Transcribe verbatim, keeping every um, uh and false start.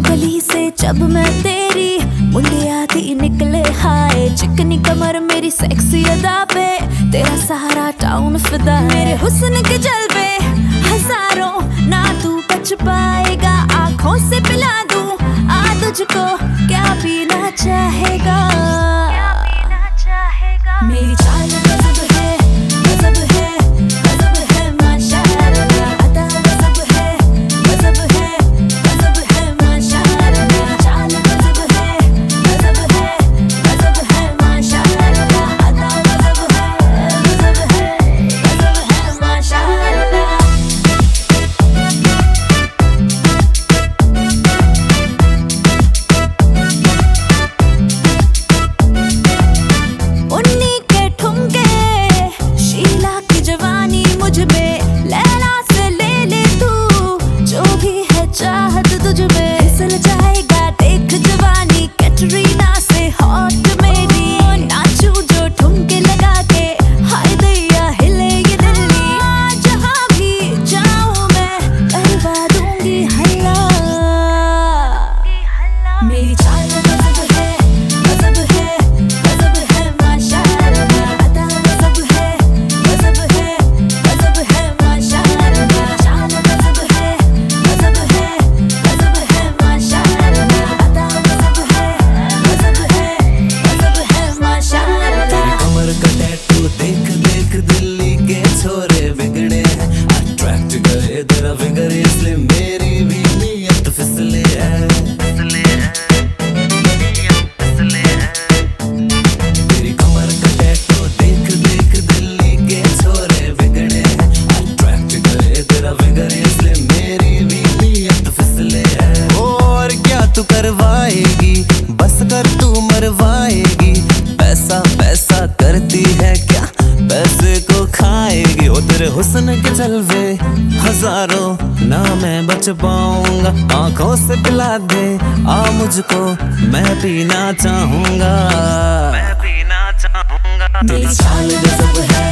गली से जब मैं तेरी मुंडिया थी निकले हाय, चिकनी कमर मेरी सेक्सी अदा पे तेरा सारा टाउन फिदा है। मेरे हुस्न के जलवे हजारों ना तू बच पाएगा, आंखों से पिला दूं आ तुझको क्या पीना चाहेगा। मेरी चाल गजब है गजब है गजब है माशाअल्लाह, अदा गजब है गजब है गजब है माशाअल्लाह, चाल गजब है गजब है गजब है माशाअल्लाह, अदा गजब है गजब है गजब है माशाअल्लाह। उन्नी के ठुमके शीला की जवानी मुझ में, लैला से ले ले तू जो भी है चाहत तुझ में, फिसल जाएगा देख जवानी कैटरीना से हॉट मेरी, नाचू जो ठुमके लगा के हाय दैया हिले ये दिल्ली, जहाँ भी जाऊँ मैं करवा दूंगी हल्ला। मेरी चाल गजब है गजब है गजब है माशाअल्लाह, अदा गजब है गजब है गजब है माशाअल्लाह, चाल गजब है गजब है गजब है माशाअल्लाह, अदा गजब है गजब है गजब है माशाअल्लाह। कमर का टैटू देख देख दिल्ली के छोरे बिगड़े हैं, अट्रैक्ट करे तेरा फिगर इसलिए मेरी भी नीयत फिसले है फिसले है फिसले है। तेरी कमर का टैटू देख देख दिल्ली के छोरे बिगड़े हैं, अट्रैक्ट करे तेरा फिगर इसलिए मेरी भी नीयत फिसले है। और क्या तू करवाएगी बस कर तू मरवाएगी, पैसा पैसा करती है क्या पैसे को खाएगी। ओ तेरे हुस्न के जलवे हजारों ना मैं बच पाऊंगा, आंखों से पिला दे आ मुझको मैं पीना चाहूंगा मैं पीना चाहूंगा। मेरी चाल गजब है